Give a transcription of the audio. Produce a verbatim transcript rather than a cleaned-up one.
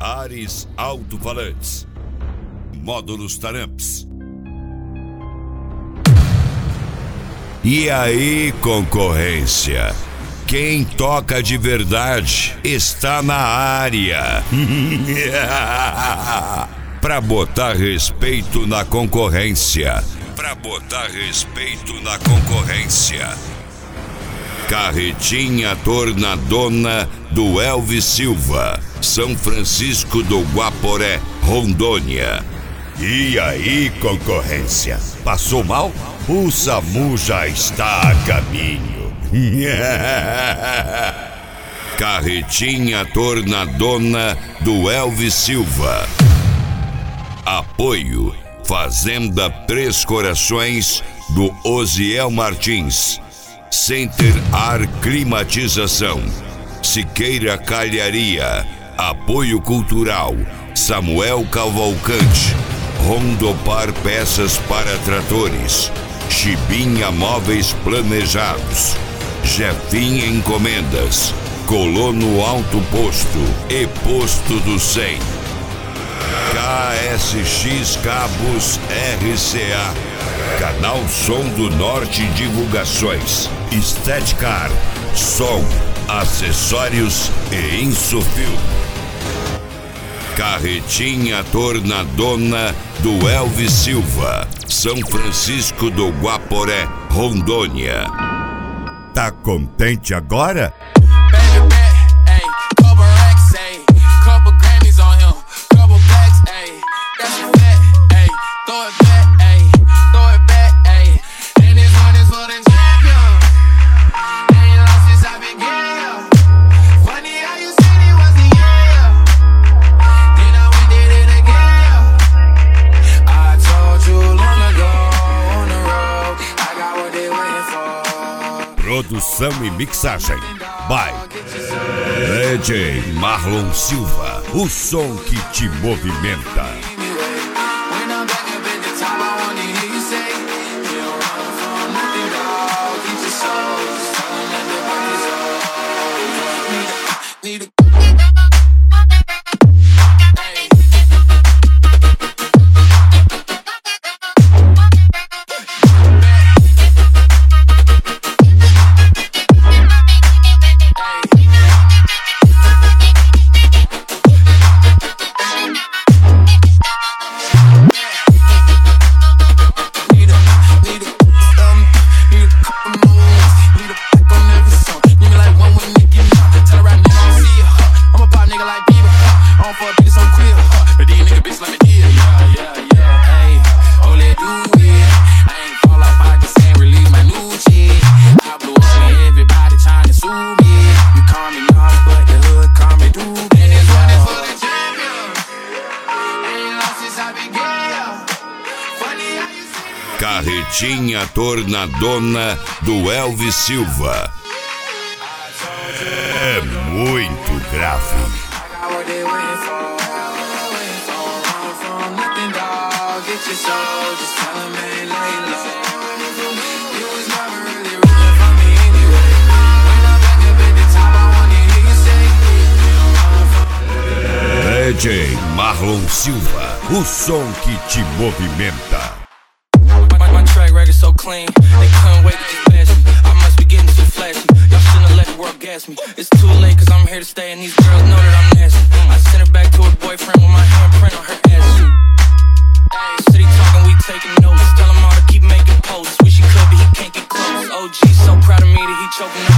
Ares Alto-Falantes, Módulos Taramps. E aí, concorrência? Quem toca de verdade está na área. Pra botar respeito na concorrência. Pra botar respeito na concorrência. Carretinha Tornadona do Elvis Silva, São Francisco do Guaporé, Rondônia. E aí, concorrência? Passou mal? O SAMU já está a caminho. Carretinha Tornadona do Elvis Silva. Apoio Fazenda Três Corações do Osiel Martins. Center Ar Climatização. Siqueira Calharia. Apoio Cultural Samuel Cavalcante. Rondopar Peças para Tratores. Chibinha Móveis Planejados. Jefinha Encomendas. Colono Alto Posto e Posto do cem. K S X Cabos R C A. Canal Som do Norte Divulgações. Estética, som, acessórios e Insofil. Carretinha Tornadona do Elvis Silva, São Francisco do Guaporé, Rondônia. Tá contente agora? Produção e mixagem by D J Marlon Silva, o som que te movimenta. Carretinha Tornadona do Elvis Silva. É muito grave. D J Marlon Silva, o som que te movimenta. So clean, they couldn't wait to just bash me. I must be getting too flashy. Y'all shouldn't have let the world gas me. It's too late cause I'm here to stay and these girls know that I'm nasty. I sent her back to her boyfriend with my handprint on her ass suit. City talking, we taking notes. Tell him all to keep making posts. Wish he could but he can't get close. O G so proud of me that he choking